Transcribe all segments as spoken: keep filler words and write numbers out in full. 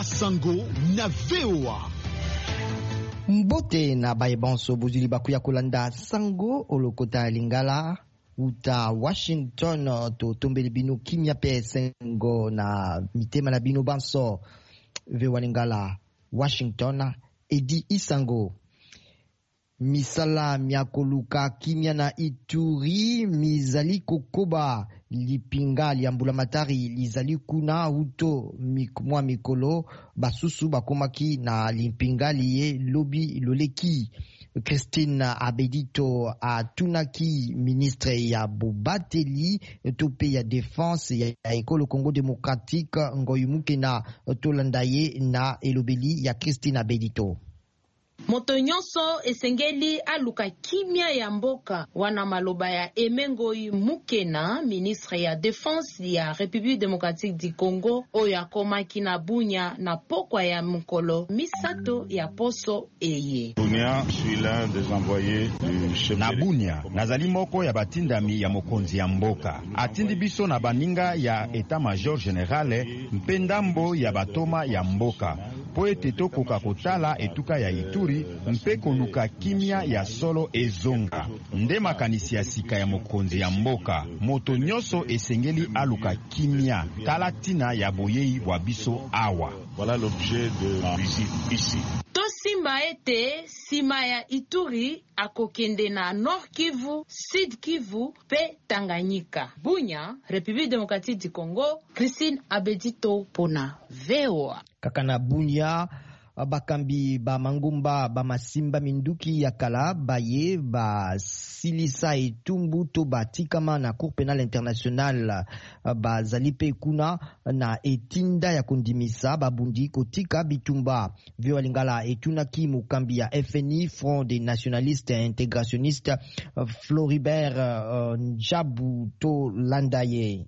Sango na V O A. Mbote na bayebanso bozuli bakuya kolanda Sango olokota lingala uta Washington to tombeli bino kimia pe sengo na mitema na bino banso V O A lingala Washington edi isango misala miakoluka kimia na Ituri mizali kokoba lipinga liambula matari lizali kuna uto mwa mikolo basusu bakomaki na limpinga liye lobi loleki. Christine Abedito atunaki ministre ya Bobateli tope ya défense ya ekolo Congo démocratique ngoyumuke na tolandaye na elobeli ya Christine Abedito. Moto nyonso esengeli aluka kimia ya mboka wana maloba ya Emengoi Mukena, ministre ya défense ya République démocratique du Congo, oyo akomaki na Bunya na pokwa ya mukolo misato ya poso eye. Bunya, je suis l'un des envoyés du chef na Bunya nazali moko ya batindami ya mokonzi ya mboka atindi biso na baninga ya état major général mpendambo ya batoma ya mboka po ete tokoka kotala etuka ya Ituri mpe koluka kimia ya solo ezonga nde makanisi ya sika ya mokonzi ya mboka. Moto nyonso esengeli aluka kimia tala tina ya boyei wa biso awa. Voilà l'objet de ma visite ici. Tosimba ete sima ya Ituri akokende na Nord Kivu, Sud Kivu pe Tanganyika. Bunya, République démocratique du Congo, Christine Abedito pona V O A. Kakana Bunya bakambi ba mangumba ba masimba minduki ya kala baye ba silisa etumbu to batikama na Cour pénale internationale ba zalipe kuna na etinda ya kondimisa babundi kotika bitumba. V O A lingala etunaki mukambi ya F N I Front des nationalistes intégrationnistes Floribert uh, Njabu to landaye.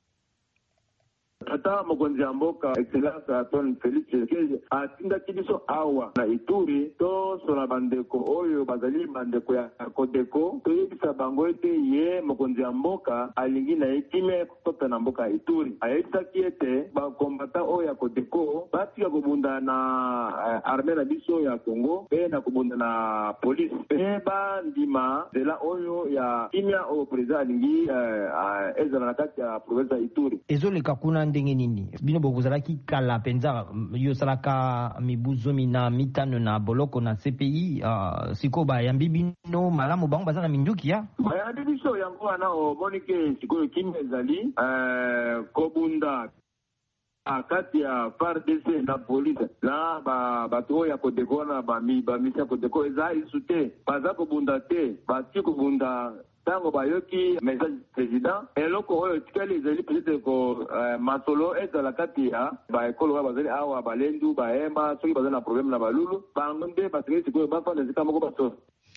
Ata mokonzi ya mboka excellence Antoine Félix Tshisekedi atinda kibiso awa na Ituri to sola bandeko oyo bazali bandeko ya Kodeko to yebisa bango ete ye mokonzi ya mboka alingi na ekime kota na mboka ya Ituri ayebisaki ete bakombata oyo ya Kodeko batika kobunda na uh, armée na biso ya Congo pe na kobunda na police pe bandima zela oyo ya kimia oyo president alingi uh, uh, ezala na kati ya province ya Ituri ezoleka kuna ndenge nini bino bokuzalaki kala penza yo salaka mibuzomi na mitano na boloko na C P I uh, siko ba yambi bino malamu bango bazana minduki ya ba yambi biso yango wana o monike siko kimia ezali uh, kobunda akati ya F A R D C na police na ba bato ya Kodeko na ba mi ba misa Kodeko eza isute baza kobunda te bati kobunda tango bayoki message président eloko oyo tikali ezali peut-être ko uh, masolo ezala kati ya baekolo bazali awa balendu baemba soki bazali na problème na balulu bango nde basikeli sikoyo bafanda zika moko baso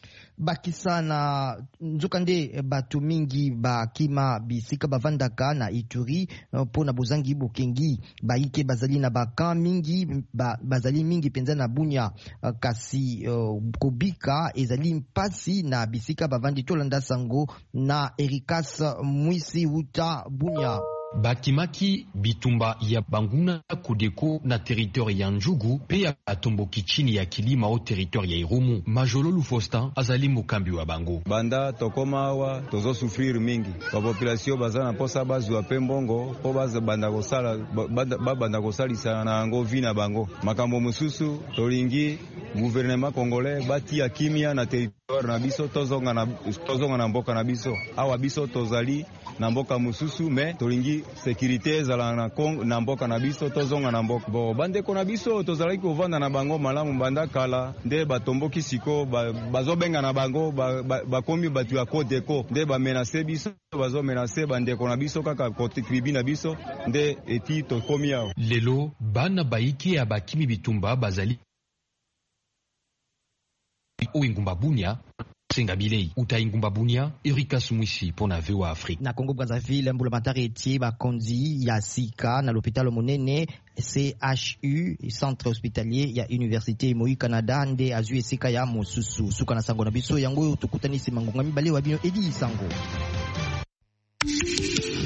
bakisa na nzokande batu mingi bakima bisika bavandaka na Ituri po na bozangi bokengi baike bazali na baka mingi ba, bazali mingi penza na Bunya kasi uh, kobika ezali mpasi na bisika bavandi tolanda Sango na Erikas Mwisi uta Bunya. Bakimaki bitumba ya Banguna Kodeko na territoire ya Njugu pe ya atomboki chini ya Kilima o territoire ya Irumu. Majololu Faustin azali mukambi wa bango. Banda tokoma awa tozo souffrir mingi. Ba population bazana posa bazwa pe mbongo po baza banda kosala ba banda kosalisa na ngo vina bango. Makambo mususu tolingi gouvernement congolais bati ya kimia na territoire na biso tozonga na tozonga na mboka na biso. Awa biso tozali na mboka mususu me tolingi sécurité zala na Kongo na mboka na biso tozonga na mboka bo bandeko na biso tozalaki kovanda na bango malamu banda kala nde batomboki siko bazobenga na bango bakomi batu ya Kodeko nde bamenase biso bazomenase bandeko na biso kaka kote tribu na biso nde eti tokomi awo lelo bana baiki ya bakimi bitumba bazali o ingumba Bunya Senga Bilei, Uta Ingumba Bunya, Erikas Mwisi pour na V O A Afrique. Na Congo Brazzaville, mbulamatari etie bakonzi ya sika na l'hôpital monene C H U, centre hospitalier ya Université Moi Canada nde azui esika ya mosusu. Suka na Sango na biso yango tukutanisi mangonga mibale wa bino edi Sango.